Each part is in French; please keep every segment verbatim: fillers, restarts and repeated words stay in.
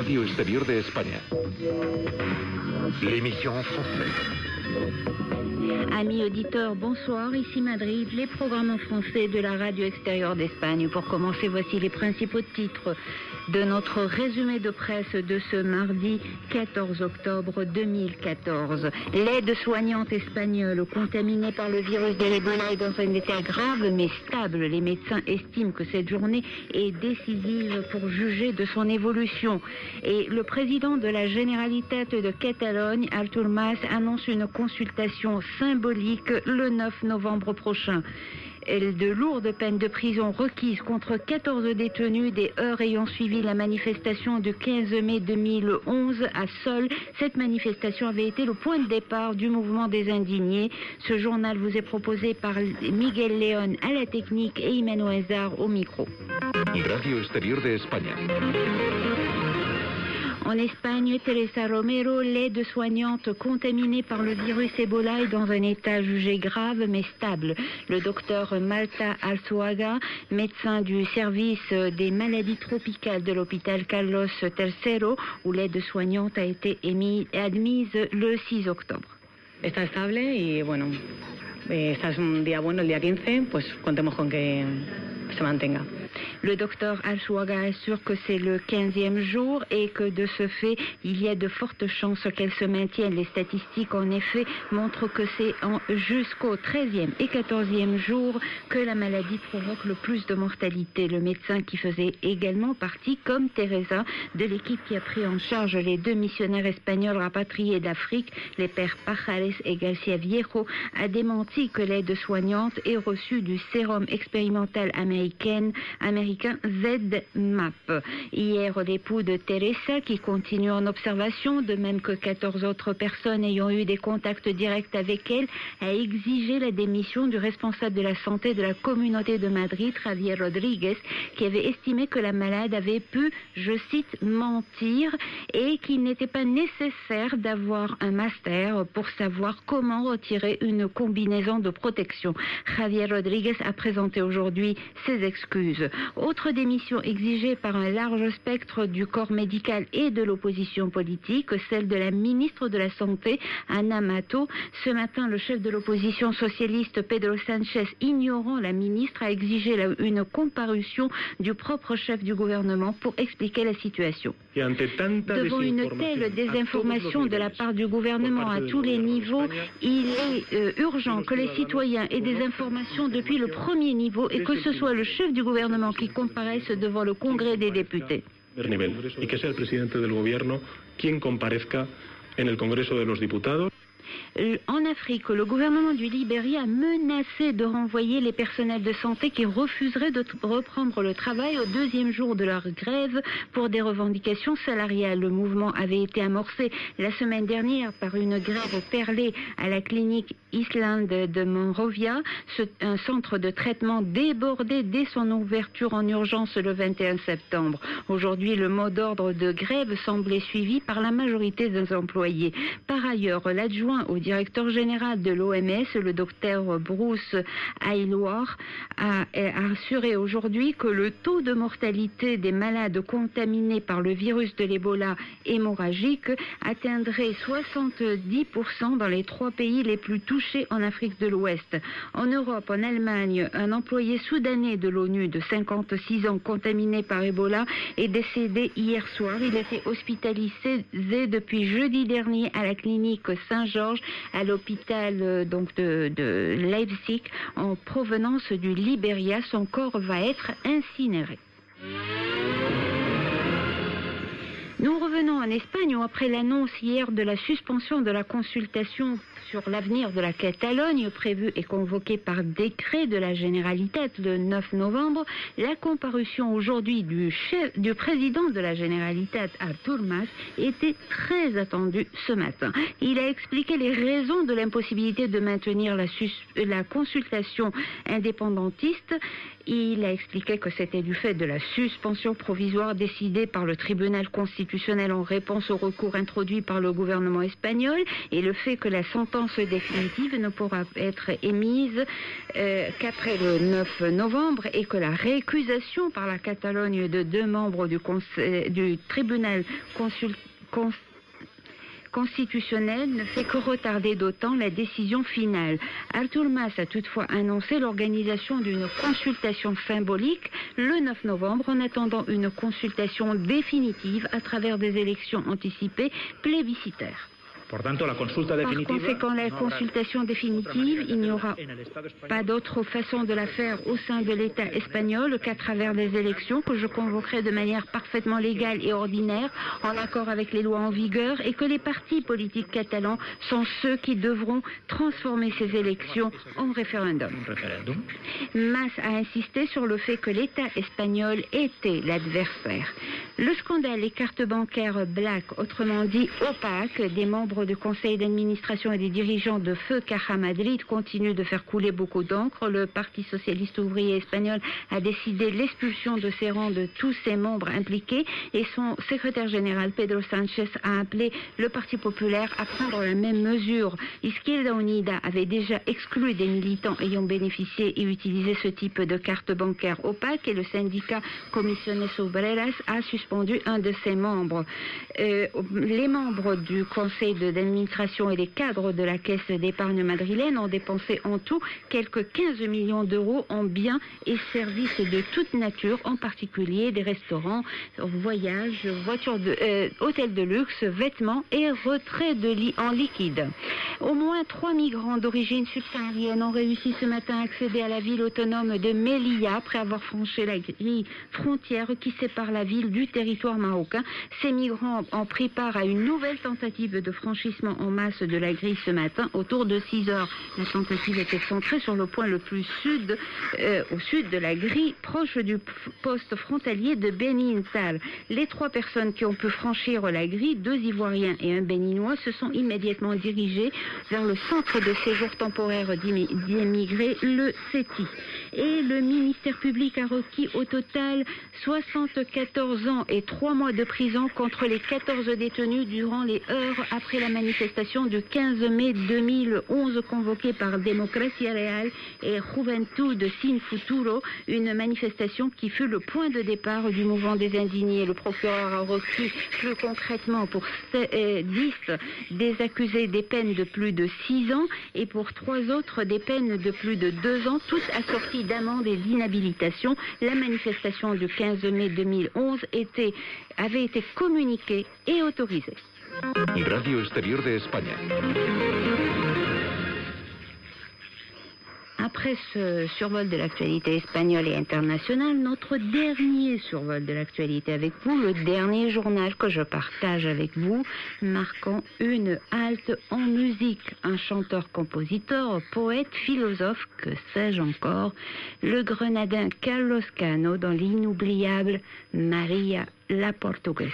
Radio Exterior de España. L'émission en français. Amis auditeurs, bonsoir, ici Madrid, les programmes en français de la Radio Extérieure d'Espagne. Pour commencer, voici les principaux titres de notre résumé de presse de ce mardi quatorze octobre deux mille quatorze. L'aide-soignante espagnole contaminée par le virus de l'Ebola est dans un état grave mais stable. Les médecins estiment que cette journée est décisive pour juger de son évolution. Et le président de la Généralitat de Catalogne, Artur Mas, annonce une consultation symbolique le neuf novembre prochain. De lourdes peines de prison requises contre quatorze détenus des heures ayant suivi la manifestation du quinze mai deux mille onze à Sol. Cette manifestation avait été le point de départ du mouvement des indignés. Ce journal vous est proposé par Miguel León à la technique et Emmanuel Zar au micro. Radio Exterior de España. En Espagne, Teresa Romero, l'aide-soignante contaminée par le virus Ebola, est dans un état jugé grave mais stable. Le docteur Marta Arzuaga, médecin du service des maladies tropicales de l'hôpital Carlos tercero, où l'aide-soignante a été émise, admise le six octobre. Está estable y bueno, esta es un día bueno, el día quince, pues contemos con que se mantenga. Le docteur Arzuaga assure que c'est le quinzième jour et que de ce fait, il y a de fortes chances qu'elle se maintienne. Les statistiques, en effet, montrent que c'est en jusqu'au treizième et quatorzième jour que la maladie provoque le plus de mortalité. Le médecin qui faisait également partie, comme Teresa, de l'équipe qui a pris en charge les deux missionnaires espagnols rapatriés d'Afrique, les pères Pajares et Garcia Viejo, a démenti que l'aide-soignante ait reçu du sérum expérimental américain américain Z M A P. Hier, l'époux de Teresa, qui continue en observation, de même que quatorze autres personnes ayant eu des contacts directs avec elle, a exigé la démission du responsable de la santé de la communauté de Madrid, Javier Rodríguez, qui avait estimé que la malade avait pu, je cite, mentir et qu'il n'était pas nécessaire d'avoir un master pour savoir comment retirer une combinaison de protection. Javier Rodríguez a présenté aujourd'hui ses excuses. Autre démission exigée par un large spectre du corps médical et de l'opposition politique, celle de la ministre de la Santé, Ana Mato. Ce matin, le chef de l'opposition socialiste, Pedro Sánchez, ignorant la ministre, a exigé une comparution du propre chef du gouvernement pour expliquer la situation. Devant une telle désinformation de la part du gouvernement à tous les niveaux, il est euh, urgent que les citoyens aient des informations depuis le premier niveau et que ce soit le chef du gouvernement qui comparaissent devant le Congrès des députés. Y que sea el presidente del gobierno quien comparezca en el Congreso de los Diputados. En Afrique, le gouvernement du Libéria a menacé de renvoyer les personnels de santé qui refuseraient de reprendre le travail au deuxième jour de leur grève pour des revendications salariales. Le mouvement avait été amorcé la semaine dernière par une grève perlée à la clinique Island de Monrovia, un centre de traitement débordé dès son ouverture en urgence le vingt et un septembre. Aujourd'hui, le mot d'ordre de grève semblait suivi par la majorité des employés. Par ailleurs, l'adjoint au directeur général de l'O M S, le docteur Bruce Aylward, a, a assuré aujourd'hui que le taux de mortalité des malades contaminés par le virus de l'Ebola hémorragique atteindrait soixante-dix pour cent dans les trois pays les plus touchés en Afrique de l'Ouest. En Europe, en Allemagne, un employé soudanais de l'ONU de cinquante-six ans contaminé par Ebola est décédé hier soir. Il était hospitalisé depuis jeudi dernier à la clinique Saint-Georges à l'hôpital euh, donc de, de Leipzig en provenance du Libéria. Son corps va être incinéré. Nous revenons en Espagne où, après l'annonce hier de la suspension de la consultation sur l'avenir de la Catalogne, prévue et convoquée par décret de la Généralitat le neuf novembre, la comparution aujourd'hui du chef, du président de la Généralitat, Artur Mas, était très attendue ce matin. Il a expliqué les raisons de l'impossibilité de maintenir la, sus- la consultation indépendantiste. Il a expliqué que c'était du fait de la suspension provisoire décidée par le tribunal constitutionnel en réponse au recours introduit par le gouvernement espagnol et le fait que la santé sentence définitive ne pourra être émise euh, qu'après le neuf novembre et que la récusation par la Catalogne de deux membres du, conseil, du tribunal consul, cons, constitutionnel ne fait que retarder d'autant la décision finale. Artur Mas a toutefois annoncé l'organisation d'une consultation symbolique le neuf novembre en attendant une consultation définitive à travers des élections anticipées plébiscitaires. Por tanto, la consulta Par definitiva, conséquent, la consultation définitive, il n'y aura pas d'autre façon de la faire au sein de l'État espagnol qu'à travers des élections que je convoquerai de manière parfaitement légale et ordinaire, en accord avec les lois en vigueur, et que les partis politiques catalans sont ceux qui devront transformer ces élections en référendum. Mas a insisté sur le fait que l'État espagnol était l'adversaire. Le scandale des cartes bancaires black, autrement dit opaques, des membres du conseil d'administration et des dirigeants de Feu Caja Madrid continue de faire couler beaucoup d'encre. Le Parti socialiste ouvrier espagnol a décidé l'expulsion de ses rangs de tous ses membres impliqués et son secrétaire général Pedro Sánchez a appelé le Parti populaire à prendre la même mesure. Izquierda Unida avait déjà exclu des militants ayant bénéficié et utilisé ce type de carte bancaire opaque et le syndicat Comisiones Obreras a suspendu un de ses membres. Euh, les membres du conseil de d'administration et les cadres de la caisse d'épargne madrilène ont dépensé en tout quelques quinze millions d'euros en biens et services de toute nature, en particulier des restaurants, voyages, voitures de, euh, hôtels de luxe, vêtements et retraits de lit en liquide. Au moins trois migrants d'origine subsaharienne ont réussi ce matin à accéder à la ville autonome de Melilla après avoir franchi la grille frontière qui sépare la ville du territoire marocain. Ces migrants ont pris part à une nouvelle tentative de franchissement en masse de la grille ce matin autour de six heures. La tentative était centrée sur le point le plus sud, euh, au sud de la grille, proche du poste frontalier de Benin-Tal. Les trois personnes qui ont pu franchir la grille, deux Ivoiriens et un Béninois, se sont immédiatement dirigés vers le centre de séjour temporaire d'immigrés, le C E T I. Et le ministère public a requis au total soixante-quatorze ans et trois mois de prison contre les quatorze détenus durant les heures après la manifestation du quinze mai deux mille onze convoquée par Democracia Real et Juventud Sin Futuro, une manifestation qui fut le point de départ du mouvement des indignés. Le procureur a requis plus concrètement pour dix des accusés des peines de plus de six ans et pour trois autres des peines de plus de deux ans, toutes assorties d'amende et d'inhabilitation. La manifestation du quinze mai deux mille onze était, avait été communiquée et autorisée. Radio Exterior de España. Après ce survol de l'actualité espagnole et internationale, notre dernier survol de l'actualité avec vous, le dernier journal que je partage avec vous, marquant une halte en musique. Un chanteur, compositeur, poète, philosophe, que sais-je encore, le Grenadin Carlos Cano dans l'inoubliable Maria la Portuguesa.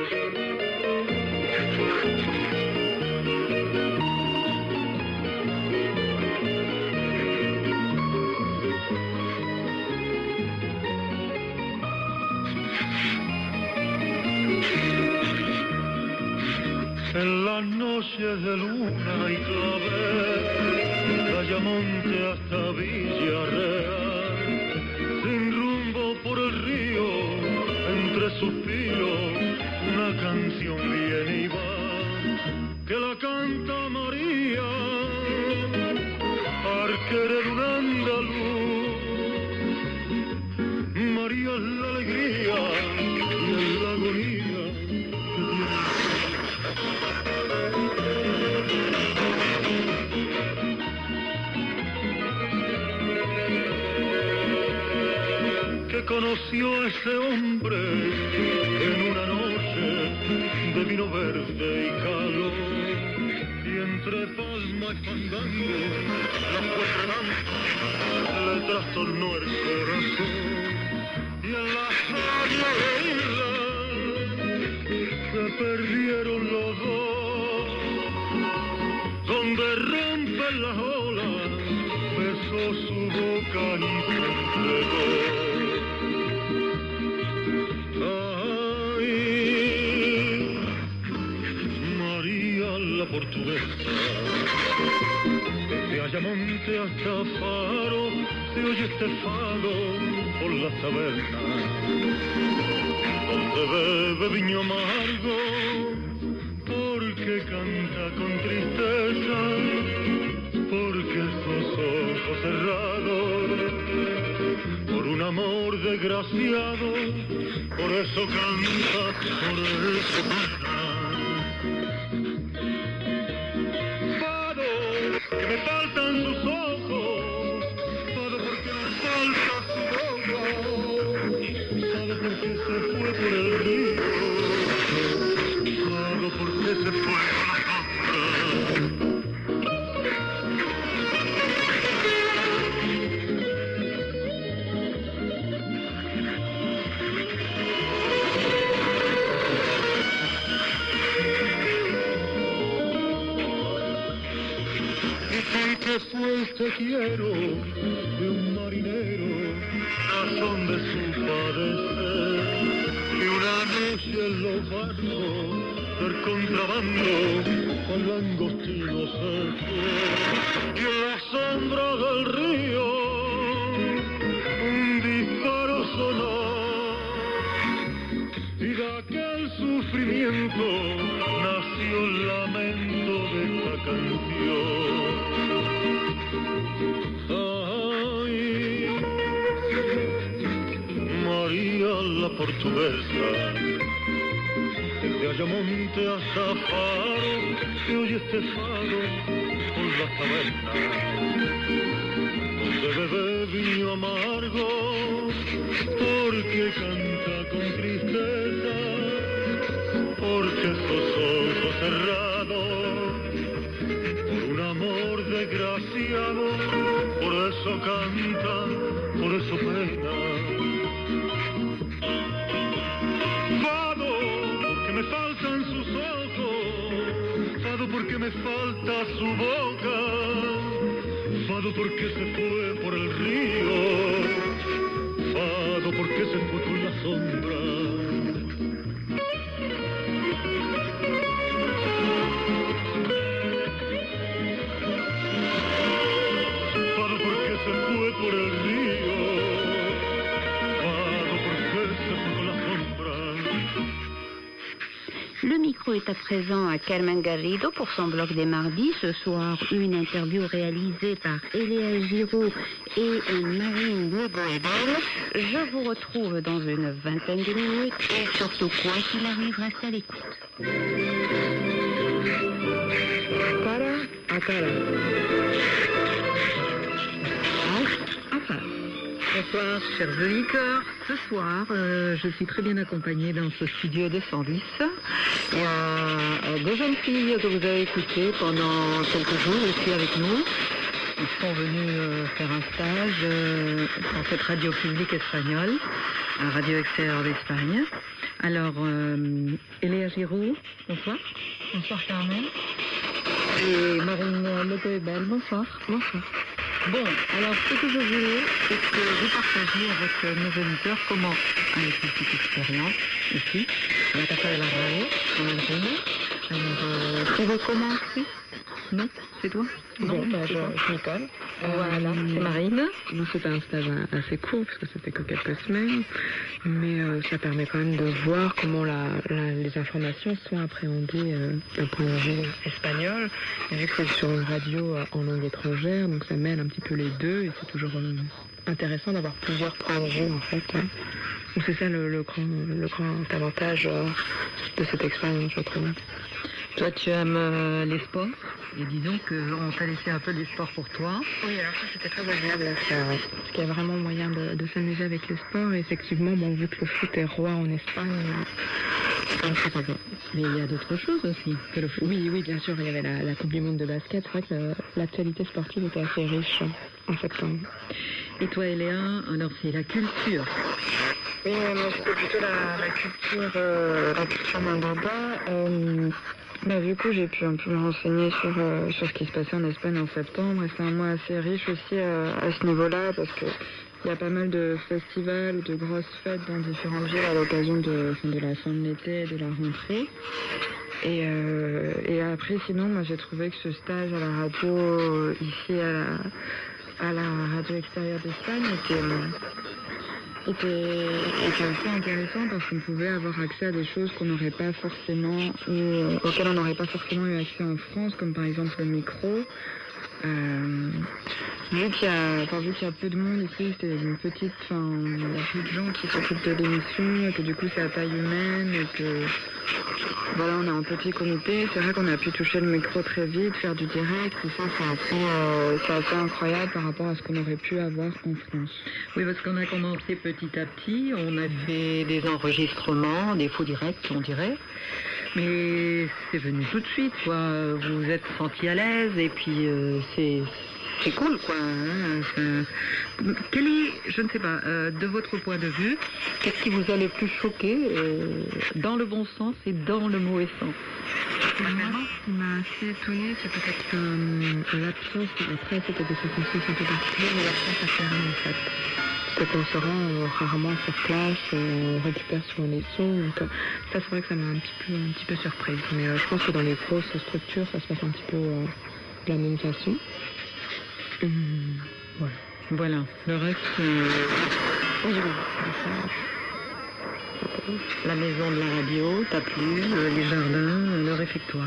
En las noches de luna y clavel, de Ayamonte hasta Villarreal, sin rumbo por el río, entre suspiros, una canción viene y va, que la canta María, arquera de un andaluz. María es la alegría y es la agonía. Que conoció a ese hombre en una noche de vino verde y calor, y entre palma y fandango la fuerza le trastornó el corazón, y en la playa de isla se perdieron los dos, donde rompen las olas besó su boca y se entregó. Ay, María la portuguesa. Desde Ayamonte hasta Faro se oye este fado por las tabernas, donde bebe viño amargo, porque canta con tristeza, porque sus ojos cerrados, por un amor desgraciado, por eso canta, por eso canta. Fado, que me faltan sus ojos, fado porque me falta su boca, fado porque se fue por el río, fado porque se fue con la sombra. Que fue este quiero de un marinero, razón de su padecer, que una noche en los barcos del contrabando con langostino se fue, y en la sombra del río un disparo sonó, y de aquel sufrimiento nació el lamento de esta canción. La portuguesa, desde Ayamonte hasta Faro se oye este fado por las tabernas, donde bebe viño amargo, porque canta con tristeza, porque sus ojos cerrados, por un amor desgraciado, por eso canta, por eso pena. Me faltan sus ojos, fado porque me falta su boca, fado porque se fue por el río, fado porque se fue con la sombra. Fado porque se fue por el río, fado porque se fue con la sombra. Le micro est à présent à Carmen Garrido pour son blog des mardis. Ce soir, une interview réalisée par Eléa Giraud et Marine Legoebel. Je vous retrouve dans une vingtaine de minutes et surtout, quoi qu'il arrive, restez à l'écoute. Cara à cara. Bonsoir, chers auditeurs. Ce soir, euh, je suis très bien accompagnée dans ce studio de cent dix. Il y a deux jeunes filles que vous avez écoutées pendant quelques jours ici avec nous. Ils sont venus euh, faire un stage euh, dans cette radio publique espagnole, la radio extérieure d'Espagne. Alors, euh, Eléa Giraud, bonsoir. Bonsoir Carmen. Et Marine Legoebel, bonsoir. Bonsoir. Bon, alors ce que je voulais, c'est que vous partagiez avec nos auditeurs comment, avec une petite expérience ici, à la Casa de la Radio, en Algérie. Alors, euh, tu veux commencer? Non, c'est toi? Bon, bah, je, je m'y colle. Voilà, euh, c'est Marine. Nous, c'était un stage assez court, parce que c'était que quelques semaines, mais euh, ça permet quand même de voir comment la, la, les informations sont appréhendées euh, d'un point de vue espagnol. Et vu que c'est sur une radio euh, en langue étrangère, donc ça mêle un petit peu les deux, et c'est toujours euh, intéressant d'avoir plusieurs points de vue, en fait. Hein. Donc c'est ça le, le, grand, le grand avantage euh, de cette expérience, je trouve. Toi, tu aimes euh, les sports, et disons qu'on t'a laissé un peu des sports pour toi. Oui, alors ça, c'était très agréable à faire, oui. Parce qu'il y a vraiment moyen de, de s'amuser avec les sports, et effectivement, bon, vu que le foot est roi en Espagne, euh, c'est sympa. Mais il y a d'autres choses aussi que le foot. Oui, oui, bien sûr, il y avait la, la Coupe du Monde de basket. C'est vrai que l'actualité sportive était assez riche en septembre. Et toi, Eléa, alors c'est la culture. Oui, moi c'était plutôt la, la culture, euh, la culture mandinga. Euh, bah, du coup, j'ai pu un peu me renseigner sur, euh, sur ce qui se passait en Espagne en septembre. Et c'est un mois assez riche aussi euh, à ce niveau-là, parce que il y a pas mal de festivals ou de grosses fêtes dans différentes villes à l'occasion de, de la fin de l'été et de la rentrée. Et, euh, et à après, sinon, moi j'ai trouvé que ce stage à la radio, euh, ici à la, à la radio extérieure d'Espagne, était, euh, était, était assez intéressant parce qu'on pouvait avoir accès à des choses qu'on n'aurait pas forcément, ou euh, auxquelles on n'aurait pas forcément eu accès en France, comme par exemple le micro. Euh, vu qu'il y a, enfin, vu qu'il y a peu de monde ici, c'est une petite, enfin, il y a peu de gens qui s'occupent de l'émission, et que du coup c'est à taille humaine, et que voilà, on est en petit comité. C'est vrai qu'on a pu toucher le micro très vite, faire du direct, tout ça, c'est assez, euh, c'est assez incroyable par rapport à ce qu'on aurait pu avoir en France. Oui, parce qu'on a commencé petit à petit, on a fait des enregistrements, des faux directs, on dirait. Mais c'est venu tout de suite, quoi. Vous vous êtes senti à l'aise et puis euh, c'est, c'est cool, quoi. Hein. C'est... Quel est, je ne sais pas, euh, de votre point de vue, qu'est-ce qui vous a le plus choqué euh, dans le bon sens et dans le mauvais sens? Moi, ce qui m'a assez étonnée, c'est peut-être que euh, l'absence, après c'était des circonstances un peu particulières, mais l'absence à terrain en fait. C'est qu'on se rend euh, rarement sur place, euh, on récupère souvent les sons, donc euh, ça c'est vrai que ça m'a un petit peu, un petit peu surprise. Mais euh, je pense que dans les grosses structures, ça se passe un petit peu euh, de la même façon. Hum, voilà. Voilà, le reste, euh... oui, oui, c'est ça. La maison de la radio t'a plu, euh, les jardins, euh, le réfectoire.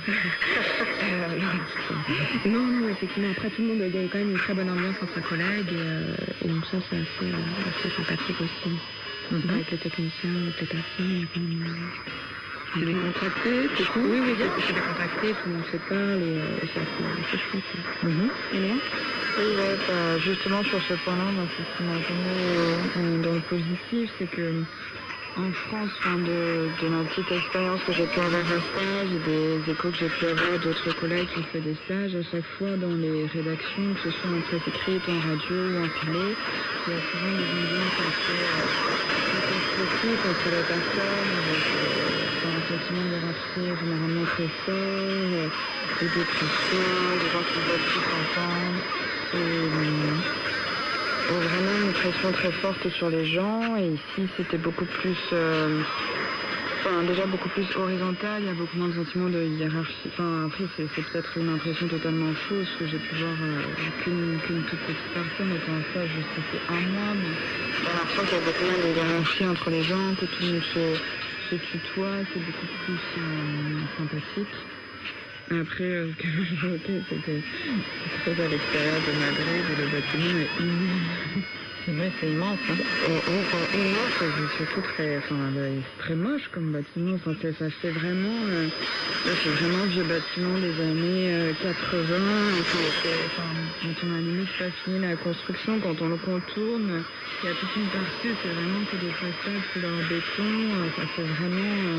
euh, non, non, effectivement, après tout le monde, il y a quand même une très bonne ambiance entre collègues, et, euh, et donc ça c'est assez, euh, assez sympathique aussi. Mm-hmm. Avec les techniciens, avec les personnes, il y a quand même... Euh, c'est décontracté, c'est cool. Oui, oui, c'est décontracté, tout le monde se parle, et, euh, et c'est assez, assez chouette. Mm-hmm. Et là Oui, ouais, bah, justement sur ce point-là, bah, c'est ce qui m'a donné euh, dans le positif, c'est que en France, enfin, de, de ma petite expérience que j'ai pu avoir à stage et des échos que j'ai pu avoir d'autres collègues qui ont fait des stages, à chaque fois dans les rédactions, que ce soit en presse écrite, en radio ou en télé, il y a souvent des ambiances assez constructives entre les personnes, avec euh, un sentiment de hiérarchie généralement très fort, euh, des dépressions, des gens qui veulent tous ensemble. Et, euh, vraiment une pression très forte sur les gens, et ici c'était beaucoup plus, euh, enfin déjà beaucoup plus horizontal, il y a beaucoup moins de sentiments de hiérarchie, enfin après c'est, c'est peut-être une impression totalement fausse que j'ai pu voir euh, qu'une, qu'une toute petite personne étant en stage juste ici un mois, mais j'ai l'impression qu'il y a beaucoup moins de hiérarchie entre les gens, que tout le monde se, se tutoie, c'est beaucoup plus euh, sympathique. Après, euh, ce que j'ai noté, c'était très à l'extérieur de Madrid, où le bâtiment est immense. C'est vrai, c'est immense, hein. Et immense, et surtout très, enfin, c'est très moche comme bâtiment. Enfin, c'est, ça fait vraiment, euh, là, c'est vraiment vieux bâtiment des années euh, quatre-vingts. Enfin, c'est, enfin, quand on a limite pas fini la construction, quand on le contourne, il y a toute une partie, c'est vraiment que des façades couleur béton. Euh, ça fait vraiment... Euh,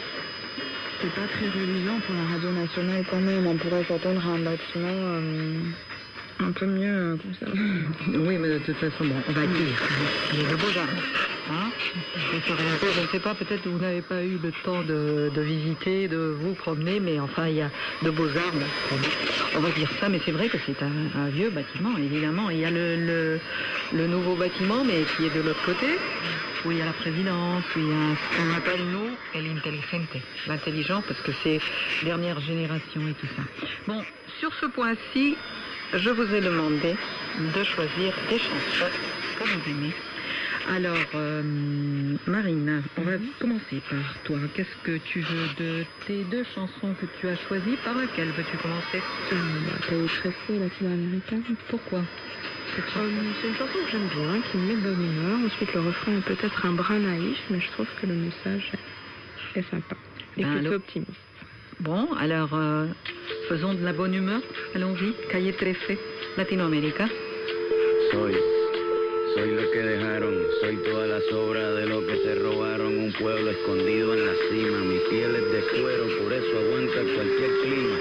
c'est pas très reluisant pour la radio nationale quand même. On pourrait s'attendre à un bâtiment euh, un peu mieux euh, comme ça. Oui, mais de toute façon, bon, on va dire. Il y a de beaux arbres. Hein, je ne sais pas, peut-être que vous n'avez pas eu le temps de, de visiter, de vous promener, mais enfin, il y a de beaux arbres. On va dire ça, mais c'est vrai que c'est un, un vieux bâtiment, évidemment. Il y a le, le, le nouveau bâtiment, mais qui est de l'autre côté, où il y a la présidence, où il y a ce qu'on appelle, nous, l'intelligente, l'intelligent, parce que c'est dernière génération et tout ça. Bon, sur ce point-ci, je vous ai demandé de choisir des chansons que vous aimez. Alors, euh, Marine, on va commencer par toi. Qu'est-ce que tu veux de tes deux chansons que tu as choisies? Par laquelle veux-tu commencer? euh, Cahiers tressés, latino-américaine. Pourquoi? C'est, euh, c'est une chanson que j'aime bien, qui me met de bonne humeur. Ensuite, le refrain est peut-être un brin naïf, mais je trouve que le message est sympa et ben, plutôt le... optimiste. Bon, alors, euh, faisons de la bonne humeur. Allons-y. Cahiers tressés, Latinoamérica. Soy, soy lo que dejaron, soy toda la sobra de lo que se robaron, un pueblo escondido en la cima, mi piel es de cuero, por eso aguanta cualquier clima.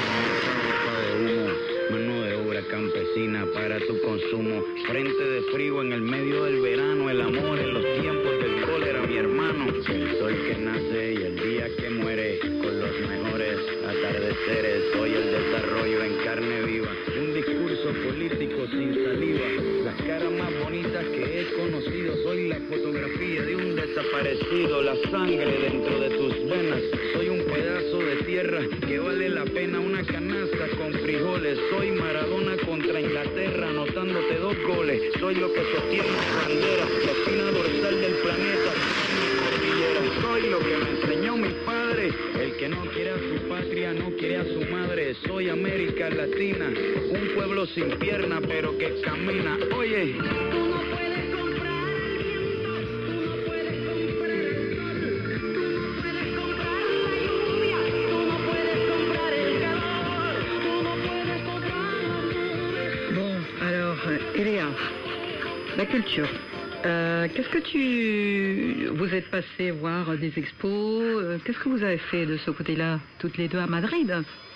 De humo, mano de obra campesina para tu consumo, frente de frío en el medio del verano, el amor en los tiempos del cólera, mi hermano. El sol que nace y el día que muere, con los mejores atardeceres, soy el desarrollo en carne viva, un discurso político sin saliva, las caras más bonitas que he conocido, soy la fotografía de un desaparecido, la sangre dentro de tus venas, soy un pedazo de tierra que vale vale la pena una canasta con frijoles. Soy Maradona contra Inglaterra, anotándote dos goles. Soy lo que sostiene la bandera, la espina dorsal del planeta. Soy lo que me enseñó mi padre. El que no quiere a su patria no quiere a su madre. Soy América Latina, un pueblo sin pierna pero que camina. Oye, tú no puedes comprar viento, tú no puedes comprar el sol, tú no puedes comprar la lluvia, tú no puedes comprar el calor, tú no puedes comprar las nubes. Bon, alors, Eléa, la culture. Euh, qu'est-ce que tu... Vous êtes passé voir des expos, euh, qu'est-ce que vous avez fait de ce côté-là, toutes les deux à Madrid?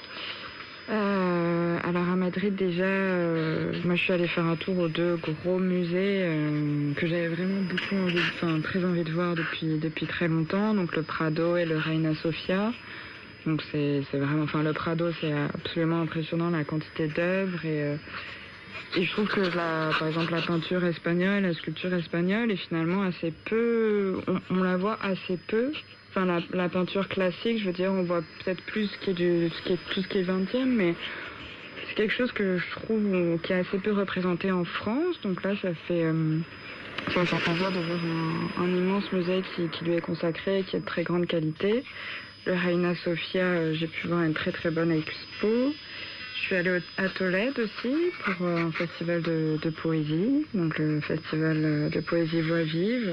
Euh, alors à Madrid déjà, euh, moi je suis allée faire un tour aux deux gros musées euh, que j'avais vraiment beaucoup envie, enfin très envie de voir depuis depuis très longtemps. Donc le Prado et le Reina Sofia. Donc c'est c'est vraiment, enfin le Prado c'est absolument impressionnant la quantité d'œuvres et euh, et je trouve que la, par exemple la peinture espagnole, la sculpture espagnole est finalement assez peu, on, on la voit assez peu. Enfin, la, la peinture classique, je veux dire, on voit peut-être plus ce qui est du, ce qui est, tout ce qui est vingtième, mais c'est quelque chose que je trouve qui est assez peu représenté en France. Donc là, ça fait, euh, ça fait plaisir de voir un, un immense musée qui, qui lui est consacré, qui est de très grande qualité. Le Reina Sofia, euh, j'ai pu voir une très très bonne expo. Je suis allée à Tolède aussi pour un festival de, de poésie, donc le festival de poésie Voix vive.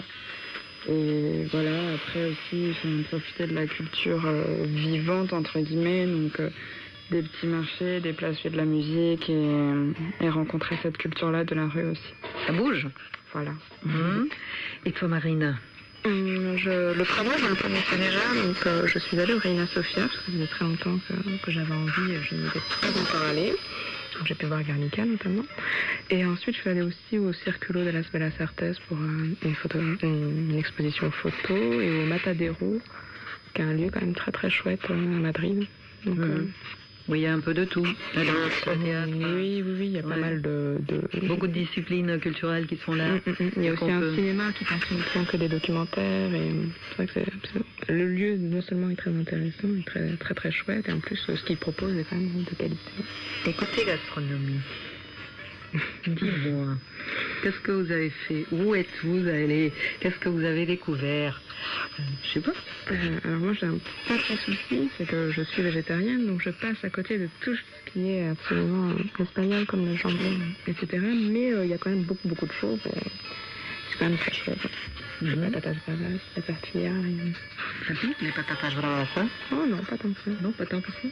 Et voilà, après aussi, j'ai profité de la culture euh, vivante, entre guillemets, donc euh, des petits marchés, des places de la musique et, et rencontrer cette culture-là de la rue aussi. Ça bouge. Voilà. Mmh. Et toi, Marine? Hum, je, le Prado, je le connaissais déjà, donc euh, je suis allée au Reina Sofia, parce que ça faisait très longtemps que, que j'avais envie, et je n'y étais pas encore allée. Donc j'ai pu voir Guernica notamment. Et ensuite je suis allée aussi au Circulo de las Bellas Artes pour euh, une, photo, une, une exposition photo, et au Matadero, qui est un lieu quand même très très chouette euh, à Madrid. Donc, mmh. euh, Oui, il y a un peu de tout. Alors, oui, oui, oui, il y a pas ouais. mal de, de... Beaucoup de disciplines culturelles qui sont là. Mmh, mmh, mmh. Il y a aussi un peut... cinéma qui ne que des documentaires. Et c'est vrai que c'est, c'est... le lieu non seulement est très intéressant, est très très, très chouette, et en plus ce qu'il propose est quand même de qualité. Et côté gastronomie, dis-moi, qu'est-ce que vous avez fait? Où êtes-vous allé? Qu'est-ce que vous avez découvert? euh, Je sais pas. Euh, alors moi j'ai un petit souci, c'est que je suis végétarienne, donc je passe à côté de tout ce qui est absolument espagnol, comme le jambon, et cetera. Mais il euh, y a quand même beaucoup beaucoup de choses. Euh, c'est quand même très chouette. Mm-hmm. Les patatas bravas, la tortilla. Et... Ça pique, les patatas bravas, hein? Oh non, pas tant que ça. Non, pas tant que ça.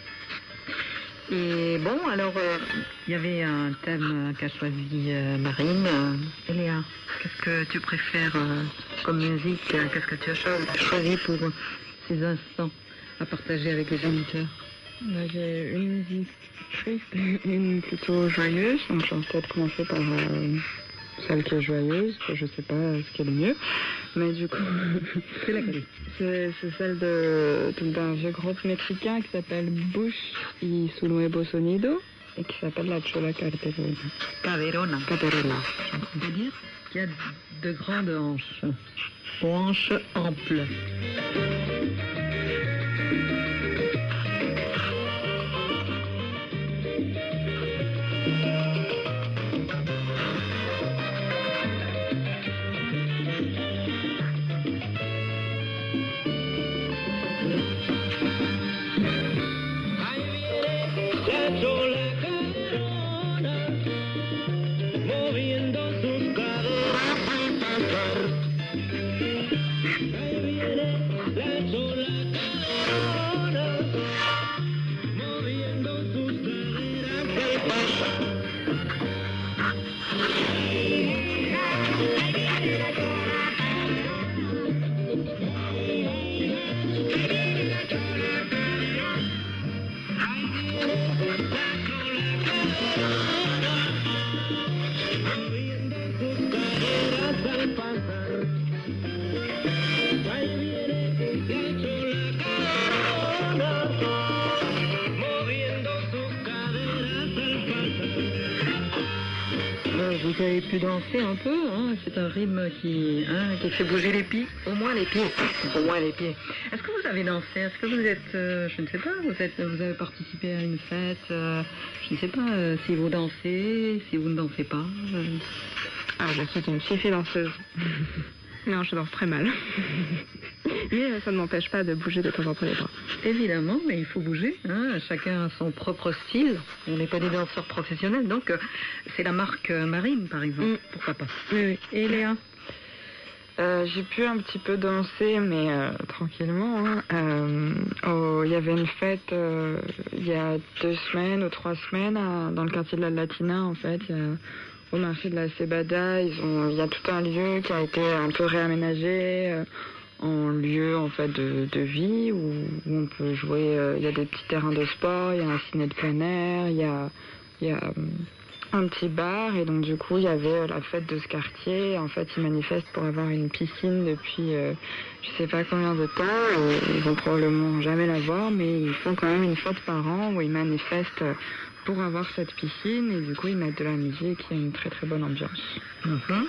Et bon, alors, il euh, y avait un thème qu'a choisi euh, Marine. Euh, Eléa, qu'est-ce que tu préfères euh, comme musique? Qu'est-ce que tu as choisi pour ces instants à partager avec les auditeurs? Bah, j'ai une musique triste et une plutôt joyeuse. Donc, je vais peut-être commencer par euh, celle qui est joyeuse, que je sais pas ce qui est le mieux. Mais du coup, c'est laquelle? C'est, c'est celle de, d'un vieux groupe mexicain qui s'appelle Bush y su nuevo sonido et qui s'appelle la Chola Caderona. Caderona. Caderona. C'est-à-dire qu'il y a de grandes hanches, hanches amples. vous avez pu danser un peu, hein. C'est un rythme qui, hein, qui fait bouger les pieds, au moins les pieds, au moins les pieds. Est-ce que vous avez dansé? Est-ce que vous êtes, euh, je ne sais pas, vous, êtes, vous avez participé à une fête, euh, je ne sais pas euh, si vous dansez, si vous ne dansez pas. Euh... Ah, je suis une fifi danseuse. Non, je danse très mal. Mais ça ne m'empêche pas de bouger de temps en temps les bras. Évidemment, mais il faut bouger. Hein. Chacun a son propre style. On n'est pas des danseurs professionnels, donc euh, c'est la marque euh, Marine, par exemple. Mm. Pourquoi pas? Oui, oui. Et Léa? Euh, j'ai pu un petit peu danser, mais euh, tranquillement. Hein. Euh, oh, il y avait une fête euh, il y a deux semaines ou trois semaines à, dans le quartier de la Latina, en fait. Il y a, au marché de la Cebada, ils ont, il y a tout un lieu qui a été un peu réaménagé euh, en lieu en fait de, de vie où, où on peut jouer. Euh, il y a des petits terrains de sport, il y a un ciné de plein air, il y a, il y a euh, un petit bar et donc du coup il y avait la fête de ce quartier. En fait, ils manifestent pour avoir une piscine depuis euh, je sais pas combien de temps. Et ils vont probablement jamais l'avoir, mais ils font quand même une fête par an où ils manifestent pour avoir cette piscine et du coup ils mettent de la musique, il y a une très très bonne ambiance. Mm-hmm.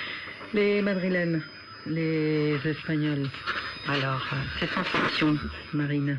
Les madrilènes, les espagnols, alors ces sensations, Marine?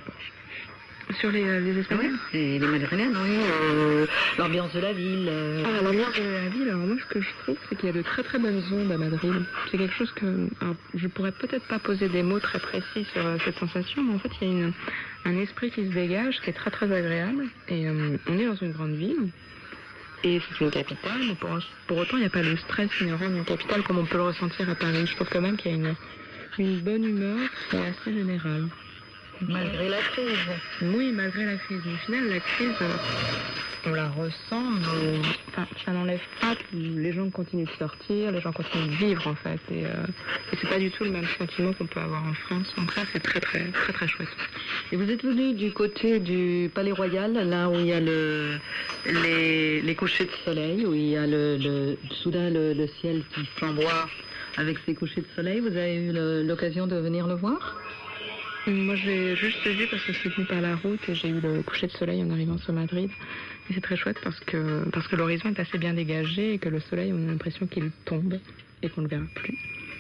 Sur les, euh, les espagnols? Oui, les, les madrilènes, oui, euh, l'ambiance de la ville. Euh... Ah, l'ambiance de la ville, alors moi ce que je trouve c'est qu'il y a de très très bonnes ondes à Madrid. C'est quelque chose que, alors, je pourrais peut-être pas poser des mots très précis sur euh, cette sensation, mais en fait il y a une, un esprit qui se dégage qui est très très agréable et euh, on est dans une grande ville et c'est une capitale, mais pour, pour autant il n'y a pas le stress inhérent d'une capitale comme on peut le ressentir à Paris. Je trouve quand même qu'il y a une, une bonne humeur qui est assez générale. Malgré la crise. Oui, malgré la crise. Au final, la crise, on la ressent, mais enfin, ça n'enlève pas que les gens continuent de sortir, les gens continuent de vivre, en fait. Et, euh, et c'est pas du tout le même sentiment qu'on peut avoir en France. Donc ça, c'est très, très, très, très chouette. Et vous êtes venu du côté du Palais Royal, là où il y a le, les, les couchers de soleil, où il y a le, le, soudain le, le ciel qui flamboie avec ces couchers de soleil. Vous avez eu le, l'occasion de venir le voir? Moi, je l'ai juste vu parce que je suis venue par la route et j'ai eu le coucher de soleil en arrivant sur Madrid. Et c'est très chouette parce que, parce que l'horizon est assez bien dégagé et que le soleil, on a l'impression qu'il tombe et qu'on ne le verra plus.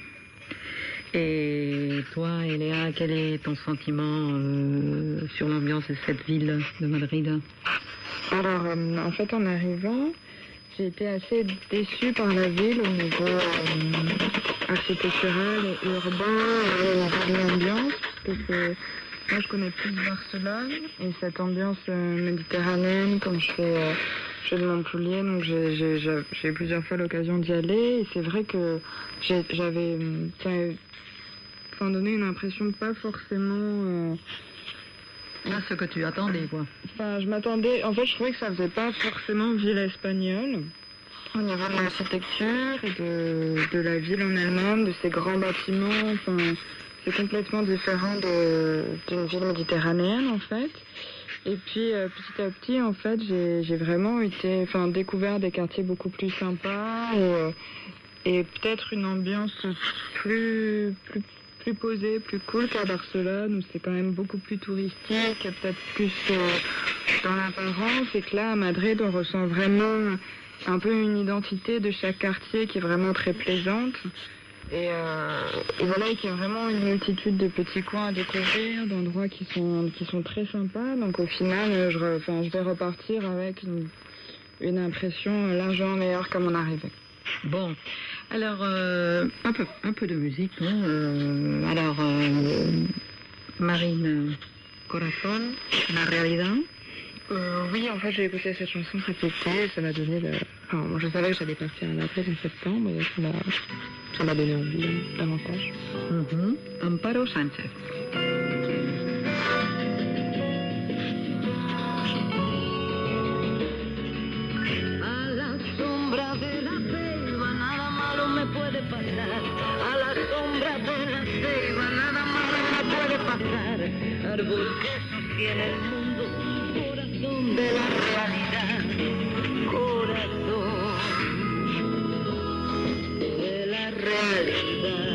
Et toi, Eléa, quel est ton sentiment euh, sur l'ambiance de cette ville de Madrid? Alors, euh, en fait, en arrivant, j'ai été assez déçue par la ville au niveau euh, architectural et urbain, et au niveau de l'ambiance, parce que c'est, moi je connais plus Barcelone, et cette ambiance euh, méditerranéenne, comme je fais, euh, je fais de Montpellier, donc j'ai, j'ai, j'ai eu plusieurs fois l'occasion d'y aller, et c'est vrai que j'ai, j'avais, ça m'avait enfin, donné une impression de pas forcément... Euh, Là, ce que tu attendais, quoi. Enfin, je m'attendais... En fait, je trouvais que ça faisait pas forcément ville espagnole. Au niveau de l'architecture et de, de la ville en elle-même, de ses grands bâtiments. Enfin, c'est complètement différent de, d'une ville méditerranéenne, en fait. Et puis, euh, petit à petit, en fait, j'ai, j'ai vraiment été... Enfin, découvert des quartiers beaucoup plus sympas. Et, euh, et peut-être une ambiance plus... plus plus posé, plus cool qu'à Barcelone, où c'est quand même beaucoup plus touristique, peut-être plus euh, dans l'apparence, et que là, à Madrid, on ressent vraiment un peu une identité de chaque quartier qui est vraiment très plaisante. Et, euh, et voilà, qu'il y a vraiment une multitude de petits coins à découvrir, d'endroits qui sont, qui sont très sympas. Donc au final, je, re, enfin, je vais repartir avec une, une impression largement meilleure qu'à mon arrivée. Bon, alors euh, un peu, un peu de musique, non euh, Alors, euh, Marine, Corazón, La Realidad. Euh, oui, en fait, j'ai écouté cette chanson cet été, ça m'a donné le... Enfin, moi, je savais que j'allais partir en avril, en septembre, et ça m'a, ça m'a donné envie, hein, davantage. Mm-hmm. Amparo Sánchez. Puede pasar a la sombra de la ceiba, nada malo me puede pasar. Árbol que sostiene el mundo, corazón de la realidad, corazón de la realidad.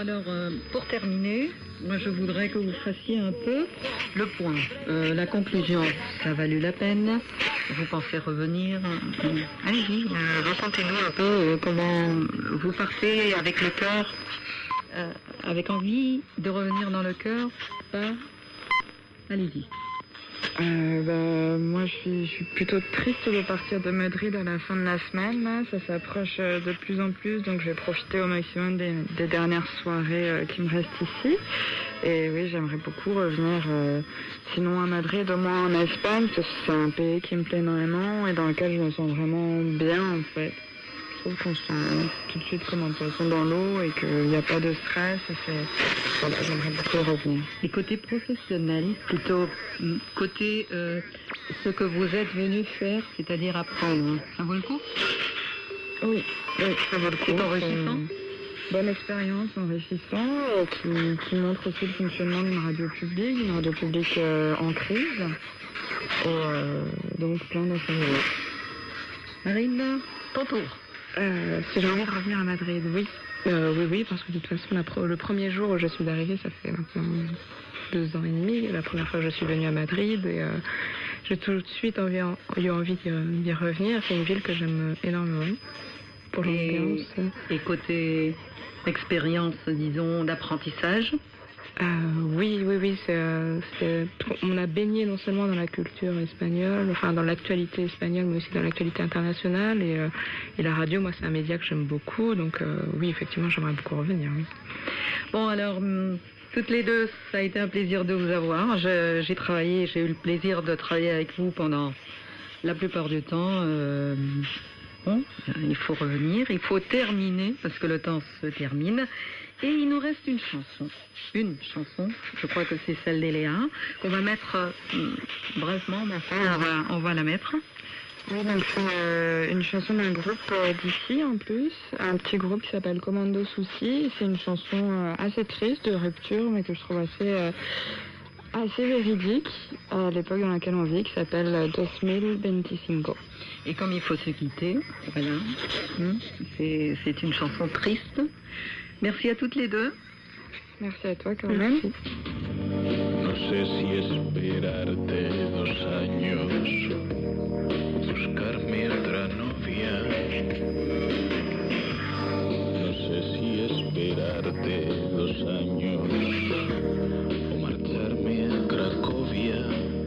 alors, euh, pour terminer, moi je voudrais que vous fassiez un peu le point. Euh, la conclusion, ça a valu la peine. Vous pensez revenir. euh, Allez-y, euh, racontez-nous un peu euh, comment vous partez avec le cœur, euh, avec envie de revenir dans le cœur. Pas... Allez-y. Euh, bah, moi, je suis, je suis plutôt triste de partir de Madrid à la fin de la semaine. Là. Ça s'approche euh, de plus en plus, donc je vais profiter au maximum des, des dernières soirées euh, qui me restent ici. Et oui, j'aimerais beaucoup revenir, euh, sinon à Madrid, au moins en Espagne, parce que c'est un pays qui me plaît énormément et dans lequel je me sens vraiment bien, en fait. Je trouve qu'on se sent tout de suite comme un poisson dans l'eau et qu'il n'y a pas de stress. Et c'est... Voilà, j'aimerais beaucoup revenir. Et côté professionnel, plutôt mm, côté euh, ce que vous êtes venu faire, c'est-à-dire apprendre, ça vaut le coup? Oui, oui, ça vaut le coup. C'est enrichissant? Bonne expérience, enrichissant, euh, qui, qui montre aussi le fonctionnement d'une radio publique, d'une radio publique euh, en crise. Et euh, donc plein d'enseignements. Marine, ton tour. Euh, si j'ai envie de revenir à Madrid, oui. Euh, oui, oui, parce que de toute façon, la pro- le premier jour où je suis arrivée, ça fait maintenant deux ans et demi, la première fois que je suis venue à Madrid, et euh, j'ai tout de suite envie, eu envie d'y, d'y revenir. C'est une ville que j'aime énormément, pour l'ambiance. Et, et côté expérience, disons, d'apprentissage? Euh, oui, oui, oui, c'est, euh, c'est, on a baigné non seulement dans la culture espagnole, enfin dans l'actualité espagnole, mais aussi dans l'actualité internationale. Et, euh, et la radio, moi, c'est un média que j'aime beaucoup. Donc euh, oui, effectivement, j'aimerais beaucoup revenir. Oui. Bon, alors, hum, toutes les deux, ça a été un plaisir de vous avoir. Je, j'ai travaillé, j'ai eu le plaisir de travailler avec vous pendant la plupart du temps. Euh, bon, il faut revenir, il faut terminer, parce que le temps se termine. Et il nous reste une chanson, une chanson, je crois que c'est celle d'Eléa, qu'on va mettre euh, brèvement, mais enfin, on va, on va la mettre. Oui, donc c'est euh, une chanson d'un groupe euh, d'ici en plus, un petit groupe qui s'appelle Commando Souci. C'est une chanson euh, assez triste, de rupture, mais que je trouve assez, euh, assez véridique à l'époque dans laquelle on vit, qui s'appelle euh, deux mille vingt-cinq. Et comme il faut se quitter, voilà, hum, c'est, c'est une chanson triste. Merci à toutes les deux. Merci à toi, Caroline. No sé si esperarte dos años, buscarme otra novia. No sé si esperarte dos años o marcharme a Cracovia.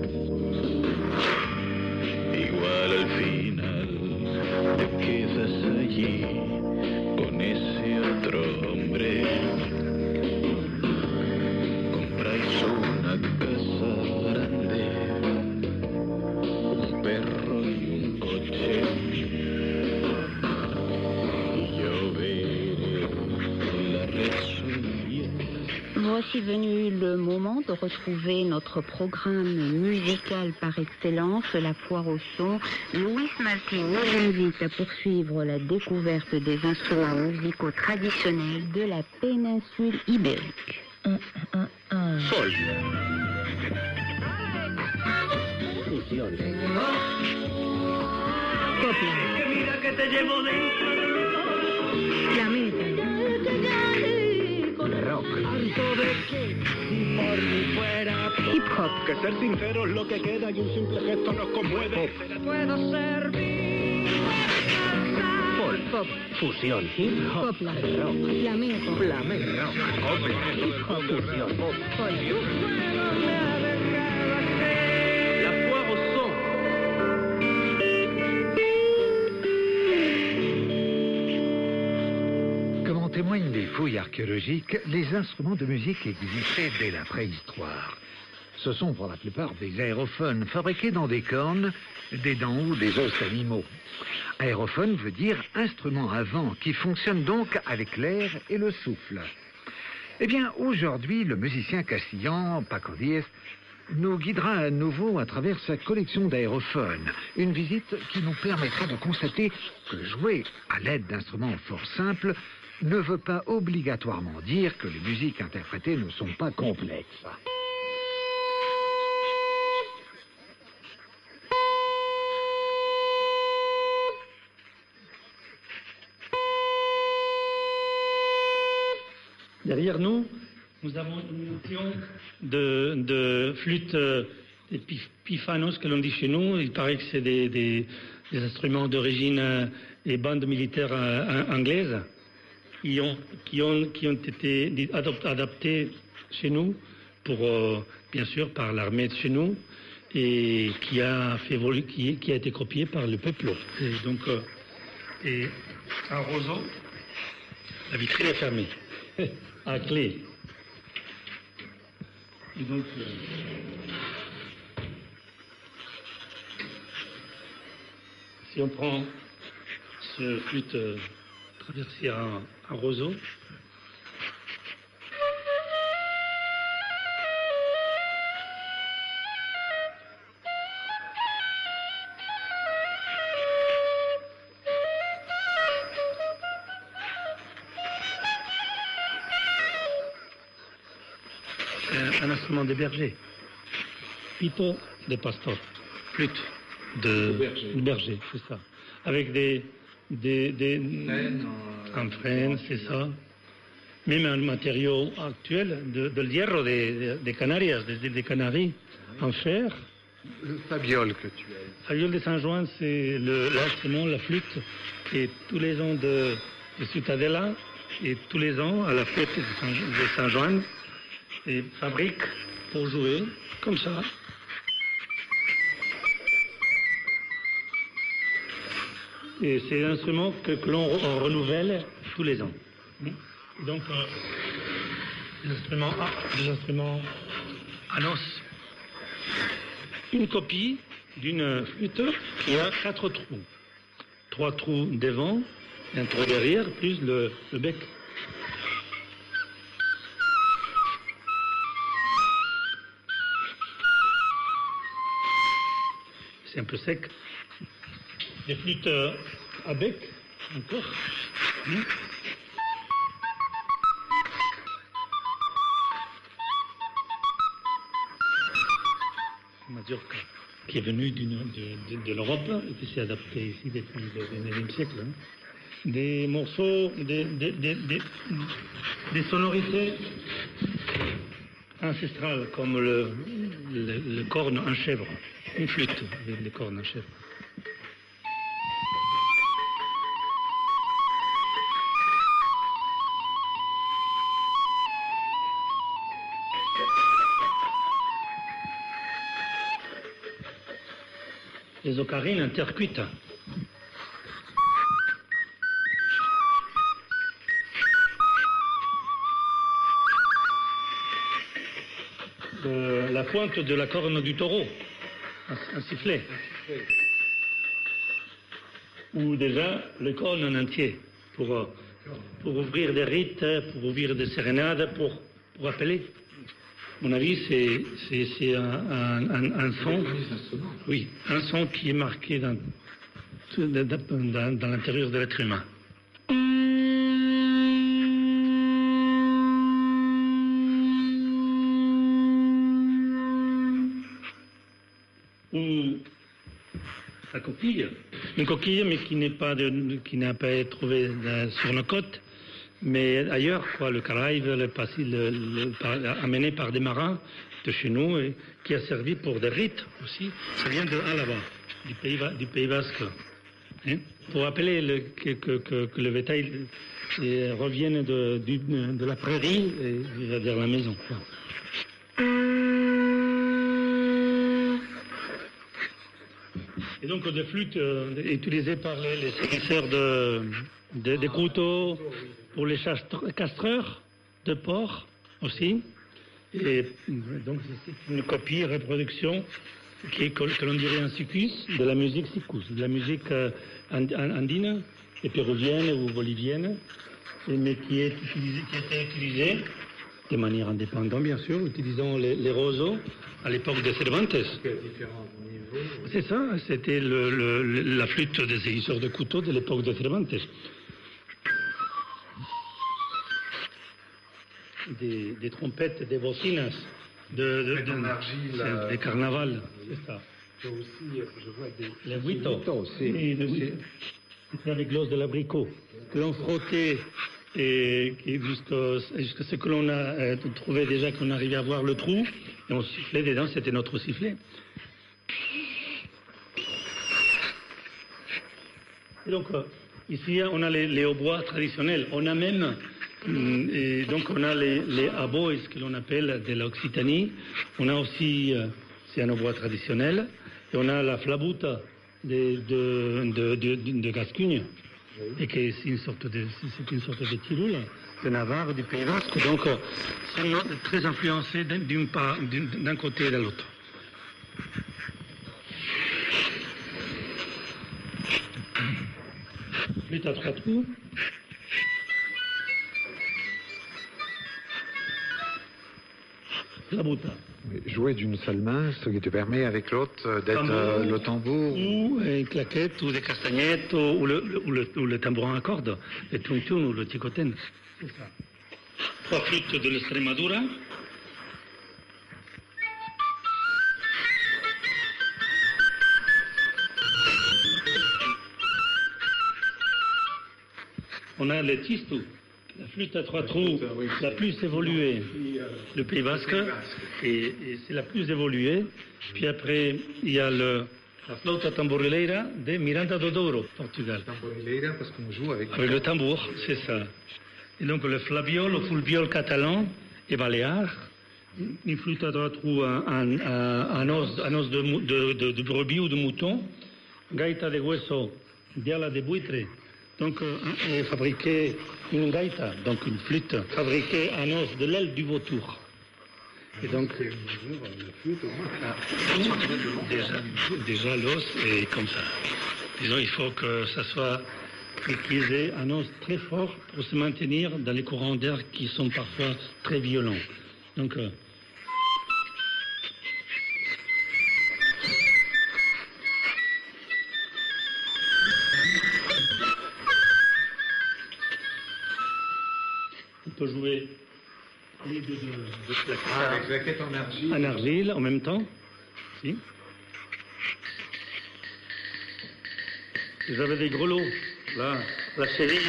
Igual al final te quedas allí con ese otro hombre. Compráis una casa grande, un perro y un coche. Y yo veré la red social. Voici venu le moment de retrouver notre programme musical par excellence, la foire au son. Luis Martin nous invite à poursuivre la découverte des instruments musicaux traditionnels de la péninsule ibérique. Un, un, un. Sol. Copla. Mira que te llevo dentro. Flamenco. Rock. Hip hop. Que ser sincero es lo que queda y un simple gesto nos conmueve. Puedo servir. Folk. Pop. Fusión. Hip hop. Copla. Rock. Flamenco. Flamenco. Copla. Hip hop. Fusión. Folk. La foire au son. Comme en témoignent les fouilles archéologiques, les instruments de musique existaient dès la préhistoire. Ce sont pour la plupart des aérophones fabriqués dans des cornes, des dents ou des os d'animaux. Aérophone veut dire instrument à vent qui fonctionne donc avec l'air et le souffle. Eh bien, aujourd'hui, le musicien castillan Paco Diez nous guidera à nouveau à travers sa collection d'aérophones. Une visite qui nous permettra de constater que jouer à l'aide d'instruments fort simples ne veut pas obligatoirement dire que les musiques interprétées ne sont pas complexes. Derrière nous, nous avons une notion de, de flûte, euh, des pif- pifanos que l'on dit chez nous. Il paraît que c'est des, des, des instruments d'origine euh, des bandes militaires euh, anglaises qui ont, qui ont, qui ont été adop- adaptés chez nous, pour, euh, bien sûr, par l'armée de chez nous, et qui a, fait volu- qui, qui a été copié par le peuple. Et donc, euh, et un roseau, la vitrine est fermée, à clé. Et donc, euh, si on prend ce flûte euh, traversé un, un roseau, c'est un instrument de berger, pito de pastor, flûte de, De berger. de berger, c'est ça, avec des, des, des en frêne, c'est ça, même un matériau actuel de, de hierro des de Canarias, des îles des Canaries, en fer. Le fabiole que tu as. Fabiole de Saint-Joan, c'est le- l'instrument, la flûte, qui tous les ans de, de Ciutadella, et tous les ans à la fête de Saint- de Saint-Joan, et fabrique pour jouer, comme ça. Et c'est un instrument que, que l'on re- renouvelle tous les ans. Donc, euh, des instruments, ah, des instruments à noces. Une copie d'une flûte qui a quatre trous. Trois trous devant, et un trou derrière, plus le, le bec. C'est un peu sec. Des flûtes euh, à bec, encore. Hmm. Majorca, qui est venu d'une- de, de- de l'Europe et qui s'est adapté ici depuis le dix-neuvième siècle. hein. Des morceaux, des, des- des- des- des sonorités ancestrales comme le, le, le corne en chèvre, une flûte avec les cornes en chèvre. Les ocarines intercuites. De la pointe de la corne du taureau, un, un sifflet. Ou déjà le corne en entier, pour, euh, pour ouvrir des rites, pour ouvrir des sérénades, pour, pour appeler. À mon avis, c'est, c'est, c'est un, un, un, un son, oui, un son qui est marqué dans, dans, dans l'intérieur de l'être humain. Ou la coquille, une coquille, mais qui n'est pas de, qui n'a pas été trouvée euh, sur nos côtes, mais ailleurs, quoi, le Caraïbe, le passé, le, le- par- amené par des marins de chez nous, et qui a servi pour des rites aussi. Ça vient de Alava, du pays, Ba- du pays basque. Hein, pour appeler le, que, que, que, que le bétail euh, revienne de, du- de la prairie et vers la maison. quoi. Et donc des flûtes euh, utilisées par les, les saisisseurs de, de- des couteaux, pour les chastre- castreurs de porc aussi. Et euh, donc c'est une copie, reproduction, qui est, que, que l'on dirait un sikus, de la musique sikus, de la musique euh, and- and- andine, et péruvienne ou bolivienne, et- mais qui, est utilisée, qui a été utilisée de manière indépendante, bien sûr, utilisant les, les roseaux à l'époque de Cervantes. C'est ça, c'était le- le- le- la flûte des saisisseurs de couteaux de l'époque de Cervantes. Des, des trompettes, des bocinas, de, de, Faites en de- argile, c'est euh, des carnavals, c'est ça. Il y a aussi, euh, je vois des. Les huitos. aussi. Oui, le- C'était avec l'os de l'abricot que l'on frottait et, et jusqu'à jusqu'à ce que l'on a euh, trouvé déjà qu'on arrivait à voir le trou, et on sifflait dedans, c'était notre sifflet. Et donc, euh, ici, on a les, les hautbois traditionnels. On a même, hum, et donc on a les, les abois, que l'on appelle de l'Occitanie. On a aussi, euh, c'est un hautbois traditionnel, et on a la flabuta de, de, de, de, de, de Gascugne, et que c'est une sorte de, c'est une sorte de tirule de Navarre, du Pays Basque. Donc, euh, c'est très influencé d'un, d'une part, d'un côté et de l'autre. Flûte à trois trous. La bouta. Jouer d'une seule main, ce qui te permet avec l'autre d'être euh, le tambour. Ou une claquette, ou des castagnettes, ou, ou, le, ou, le, ou le tambourin à cordes, le tung-tung ou le ticoten. C'est ça. Trois flûtes de l'Estremadura. On a le tistou, la flûte à trois trous, la plus évoluée, le Pays Basque, et, et c'est la plus évoluée. Puis après, il y a le, la flauta tamborileira de Miranda do Douro, Portugal. Tamborileira parce qu'on joue avec, avec le tambour, c'est ça. Et donc le flabiol, le fulbiol catalan et baléare, une flûte à trois trous en, en, en os, en os de, de, de, de brebis ou de mouton, gaita de hueso, diala de buitre. Donc, euh, on fabriquait une gaita, donc une flûte, fabriquée en os de l'aile du vautour. Et donc, ah, déjà, déjà l'os est comme ça. Disons, il faut que ça soit utilisé un os très fort pour se maintenir dans les courants d'air qui sont parfois très violents. Donc, euh, on peut jouer les deux de, de claquettes. Ah, avec claquettes en argile. En argile en même temps. Si. Vous avez des grelots, là, la chérille.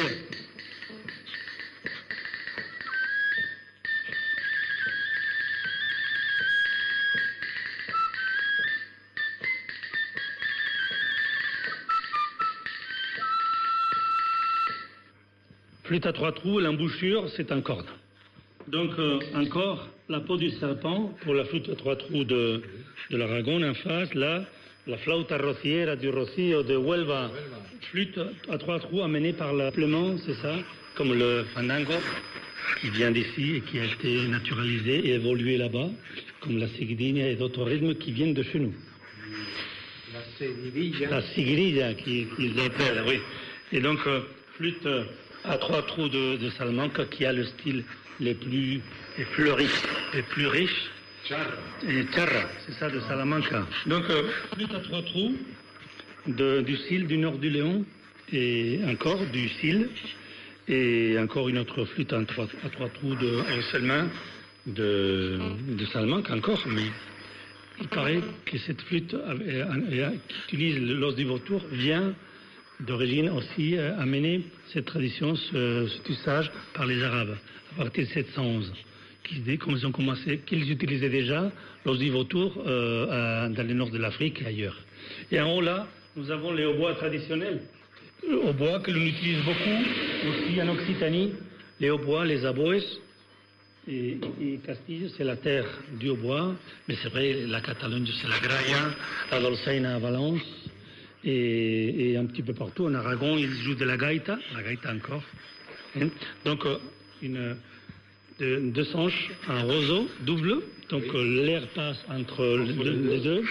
Flûte à trois trous, l'embouchure, c'est un corde. Donc, euh, encore, la peau du serpent pour la flûte à trois trous de, de l'Aragon en face. Là, la flauta rociera du Rocío de Huelva. Flûte à trois trous amenée par la Plément, c'est ça, comme le fandango, qui vient d'ici et qui a été naturalisé et évolué là-bas, comme la seguidilla et d'autres rythmes qui viennent de chez nous. La seguidilla. La seguidilla, qui, qu'ils appellent, oui. Et donc, euh, flûte à trois trous de, de Salamanca, qui a le style les plus les fleuri, les plus riches. Charra. Et charra, c'est ça, de Salamanca. Donc, euh, flûte à trois trous de, du style du nord du Léon, et encore du style, et encore une autre flûte à trois, à trois trous de en seule main de, de Salamanca, encore, mais il paraît que cette flûte avait, avait, qui utilise l'os du vautour vient d'origine aussi euh, amener cette tradition, ce, cet usage par les Arabes, à partir de sept cent onze, qui, comme ils ont commencé, qu'ils utilisaient déjà l'os du vautour euh, à, dans le nord de l'Afrique et ailleurs. Et en haut là, nous avons les hautbois traditionnels, hautbois que l'on utilise beaucoup aussi en Occitanie, les hautbois, les aboes. Et, et Castille, c'est la terre du hautbois, mais c'est vrai, la Catalogne, c'est la graia, la dolçaina à Valence. Et, et un petit peu partout, en Aragon, ils jouent de la gaita, la gaita encore. Hein? Donc, euh, une, de, deux sanches, un roseau double, donc euh, l'air passe entre les deux, les deux.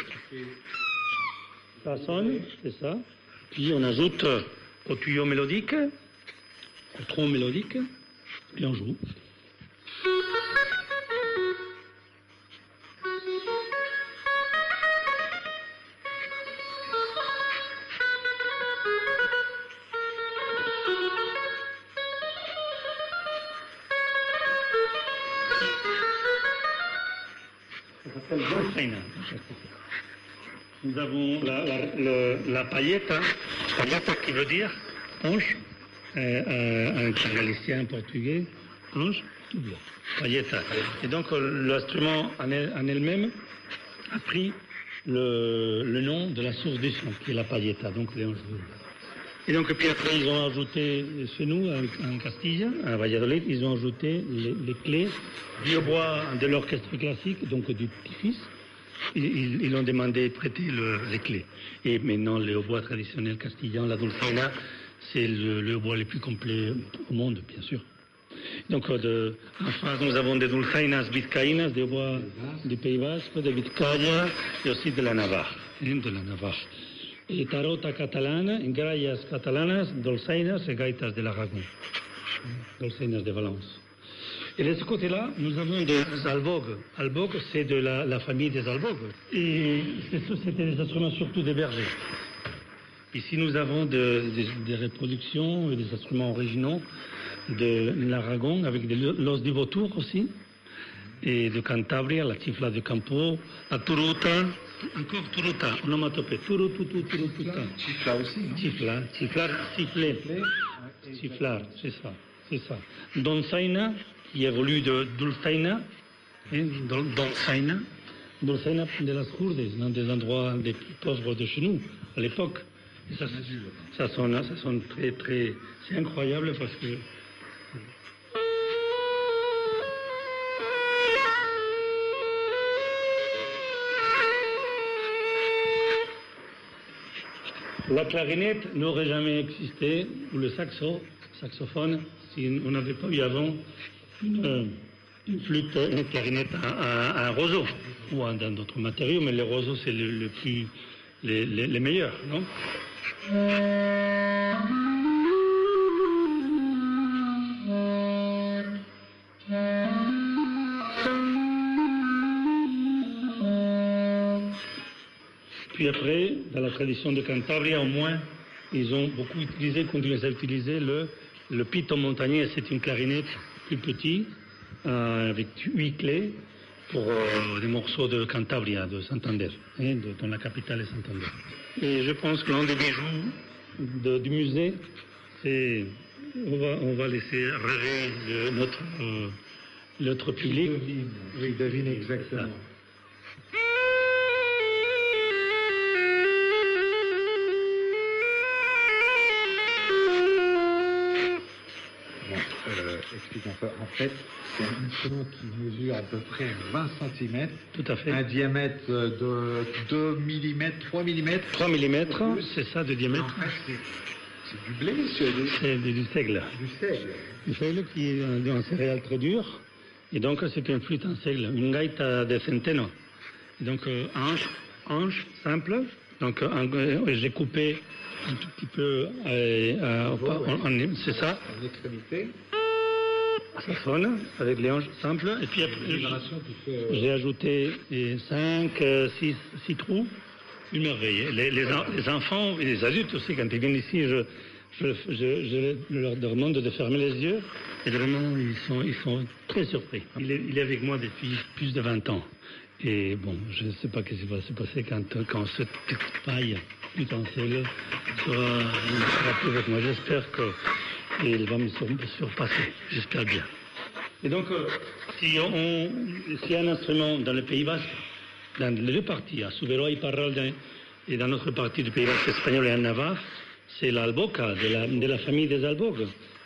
Ça sonne, c'est ça. Puis on ajoute euh, au tuyau mélodique, au tronc mélodique, et on joue. Nous avons la, la, la, la paillette, hein, paillette qui veut dire hanche, euh, un galicien portugais, ange, tout blanc, pailletta. Et donc l'instrument en, elle, en elle-même a pris le, le nom de la source du son, qui est la pailletta, donc les anges bleus. Et donc puis après ils ont ajouté, chez nous, en, en Castille, à Valladolid, ils ont ajouté les, les clés du hautbois de l'orchestre classique, donc du petit-fils. Ils, ils ont demandé de prêter le, les clés. Et maintenant, le hautbois traditionnel castillan, la dulzaina, c'est le, le hautbois le plus complet au monde, bien sûr. Donc, de, en France, nous avons des dulzainas vizcaínas, des hautbois du Pays Basque, de Vizcaya et aussi de la Navarre. Hein, de la Navarre. Et tarota catalana, grallas catalanas, dulzainas et gaitas de l'Aragon. Dulzainas de Valence. Et de ce côté-là, nous avons des albogues. Albogues, c'est de la, la famille des albogues. Et c'était des instruments surtout des bergers. Ici, nous avons de, de, des reproductions et des instruments originaux de l'Aragon, avec de l'os du vautour aussi, et de Cantabria, la chifla de Campo, la turuta, encore turuta, onomatopée, turututu, turututa. Chifla aussi, non? Chifla, chiflar, siffler, chiflar, c'est ça, c'est ça. Donzaina, qui évolue de dulzaina, hein, donzaina, dulzaina de las Lourdes, dans des endroits des plus pauvres de chez nous, à l'époque. Et ça, ça, sonne, ça sonne très, très... C'est incroyable parce que... La clarinette n'aurait jamais existé, ou le saxo, saxophone, si on n'avait pas eu avant une, une flûte, une clarinette à, à, à un roseau, ou à, dans d'autres matériaux, mais les roseaux, c'est le, le plus, les, les, les meilleurs, non? Puis après, dans la tradition de Cantabria, au moins, ils ont beaucoup utilisé, continué à utiliser le, le pito montagnier. C'est une clarinette plus petite, euh, avec huit clés, pour euh, des morceaux de Cantabria, de Santander, hein, de, dans la capitale de Santander. Et je pense que l'un des bijoux de, du musée, c'est... On va, on va laisser rêver le, notre, euh, notre public. Devine, oui, devine exactement. Euh, expliquons ça. En fait, c'est un instrument qui mesure à peu près vingt centimètres. Tout à fait. Un diamètre de deux millimètres, trois millimètres. trois millimètres, c'est ça de diamètre. En fait, c'est du blé, c'est du, du seigle. Du seigle. Du seigle qui est un, un céréale très dur. Et donc, c'est une flûte en seigle, une gaita de centeno. Et donc, euh, ange, ange simple. Donc, euh, j'ai coupé un tout petit peu, euh, euh, Niveau, en, ouais. en, c'est ça. En extrémité. Ça sonne avec les hanches simples. Et puis après, j'ai ajouté cinq, six, six trous. Une merveille. Les, les, les enfants et les adultes aussi, quand ils viennent ici, je, je, je, je leur demande de fermer les yeux. Et vraiment, ils sont, ils sont très surpris. Il est, il est avec moi depuis plus de vingt ans. Et bon, je ne sais pas ce qui va se passer quand, quand cette petite paille potentielle sera, sera plus avec moi. J'espère qu'il va me surpasser. J'espère bien. Et donc, euh, si on, s'il y a un instrument dans le Pays Basque, dans les deux parties, à Souvero et Parral, et dans notre partie du Pays Basque espagnol et en Navarre, c'est l'alboca, de la, de la famille des albogues.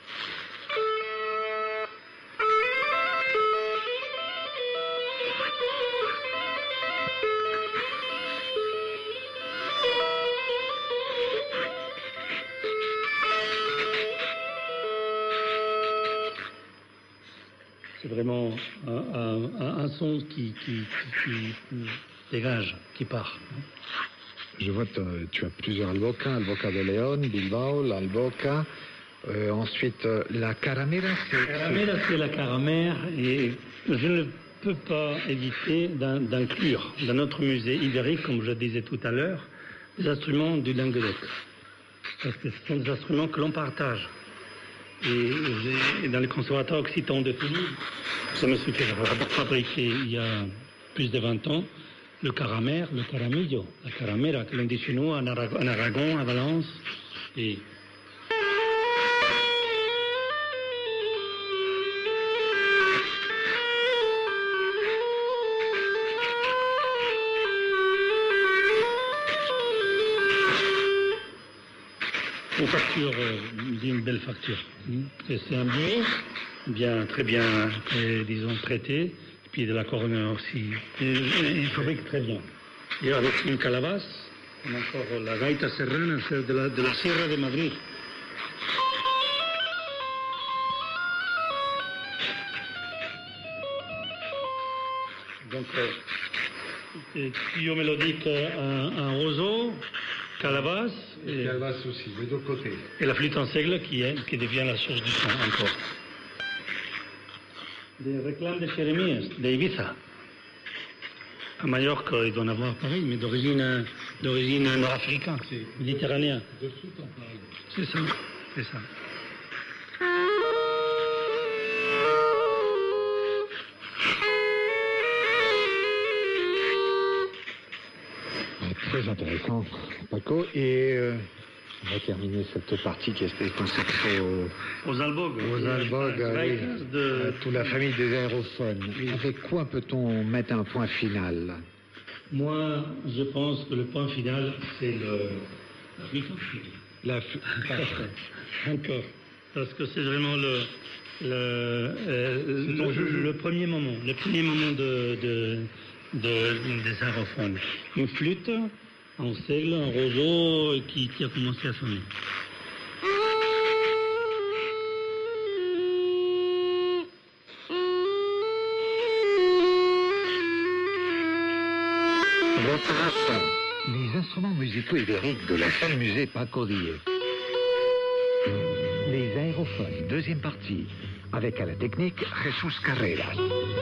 C'est vraiment un, un, un son qui, qui, qui, qui dégage, qui part. Je vois que tu as plusieurs albocas, Alboca de León, Bilbao, l'alboca. Euh, ensuite, euh, la caramera, c'est... Caramera, c'est la caramère, et je ne peux pas éviter d'inclure dans notre musée ibérique, comme je le disais tout à l'heure, des instruments du Languedoc. Parce que ce sont des instruments que l'on partage. Et, et dans le conservatoire occitan de Toulouse, je me suis fait fabriquer il y a plus de vingt ans le caramer, le caramillo, la caramera, que l'on dit chez nous en Aragon, à Valence. Et une facture, euh, une belle facture. Et c'est un buis, bien, très bien, très, disons, traité, et puis de la corne aussi. Et, et il fabrique très bien. Et avec une calabace, on a encore la gaita serrana, c'est de la, de la Sierra de Madrid. Donc, euh, tuyau mélodique un, un roseau, calabace. Et calabace aussi, mais d'autre côté. Et la flûte en seigle qui, est, qui devient la source du son encore. Des réclames de Jérémie, d'Ibiza. À Majorque, il doit en avoir pareil, mais d'origine, d'origine nord-africaine, méditerranéenne. De flûte en pareil. C'est ça, c'est ça. Très intéressant, Paco. Et euh, on va terminer cette partie qui était consacrée aux, aux albogues. Aux albogues, oui, de... à toute la famille des aérophones. Oui. Avec quoi peut-on mettre un point final? Moi, je pense que le point final, c'est le... la flûte. La flûte. Encore. Parce que c'est vraiment le... Le, euh, le, le premier moment, le premier moment de, de, de, des aérophones. Une flûte, un seigle, un roseau qui, qui a commencé à sonner. Les instruments musicaux ibériques de la salle musée Paco Díez. Les aérophones, deuxième partie, avec à la technique Jesús Carreras.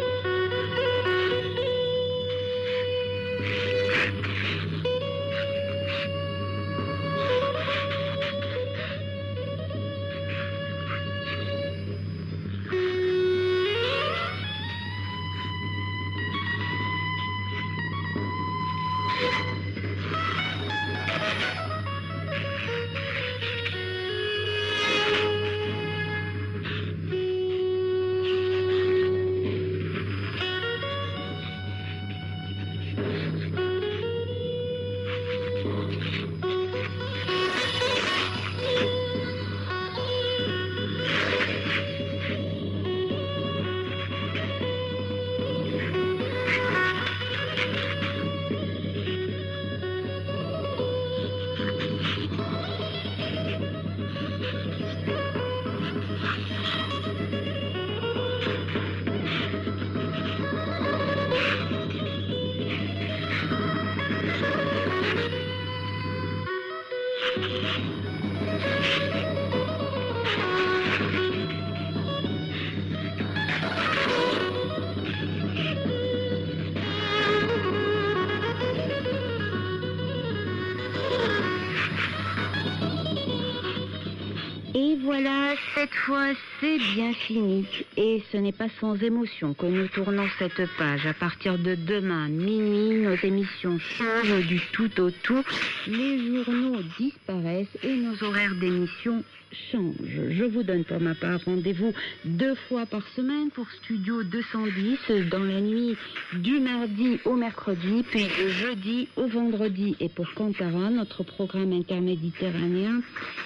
Voilà, cette fois c'est bien fini et ce n'est pas sans émotion que nous tournons cette page. À partir de demain, minuit, nos émissions changent du tout au tout, les journaux disparaissent et nos horaires d'émission changent. Je vous donne pour ma part rendez-vous deux fois par semaine pour Studio deux cent dix dans la nuit du mardi au mercredi, puis de jeudi au vendredi. Et pour Cantara, notre programme interméditerranéen,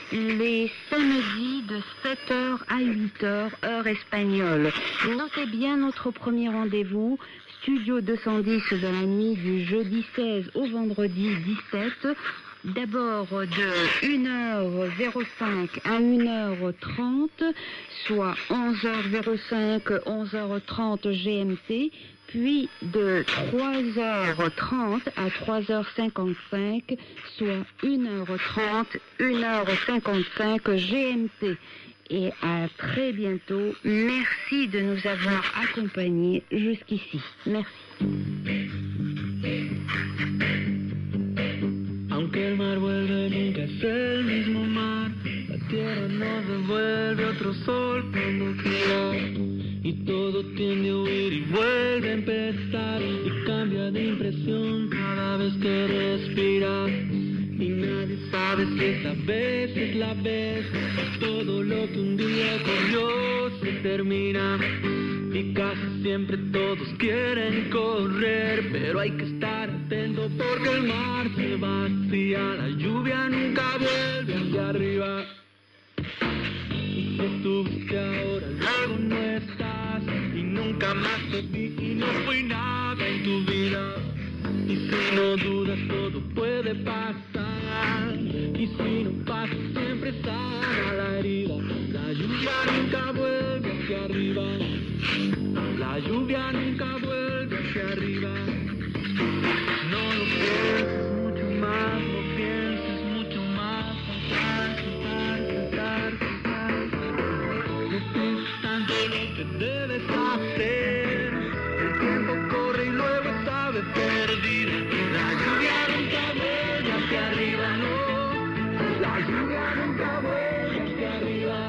les samedis de sept heures à huit heures, heure espagnole. Notez bien notre premier rendez-vous, Studio deux cent dix dans la nuit du jeudi seize au vendredi dix-sept. D'abord de une heure cinq à une heure trente, soit onze heures cinq, onze heures trente G M T, puis de trois heures trente à trois heures cinquante-cinq, soit une heure trente, une heure cinquante-cinq G M T. Et à très bientôt. Merci de nous avoir accompagnés jusqu'ici. Merci. Aunque el mar vuelve, nunca es el mismo mar. La tierra nos devuelve otro sol cuando gira. Y todo tiende a huir y vuelve a empezar. Y cambia de impresión cada vez que respira. Y nadie sabe si esta vez es la vez. Todo lo que un día corrió se termina. y casi siempre todos quieren correr, pero hay que estar atento porque el mar se vacía, la lluvia nunca vuelve hacia arriba. Y si estuviste ahora, luego no estás, y nunca más te vi y no fui nada en tu vida. Y si no dudas, todo puede pasar, y si no pasa, siempre sana la herida. La lluvia nunca vuelve hacia arriba, la lluvia nunca vuelve hacia arriba. No lo pienses mucho más, no pienses mucho más, cantar, cantar, cantar, cantar. No pienses tanto lo que debes hacer, el tiempo corre y luego esta vez perdido. La lluvia nunca vuelve hacia arriba, no, la lluvia nunca vuelve hacia arriba.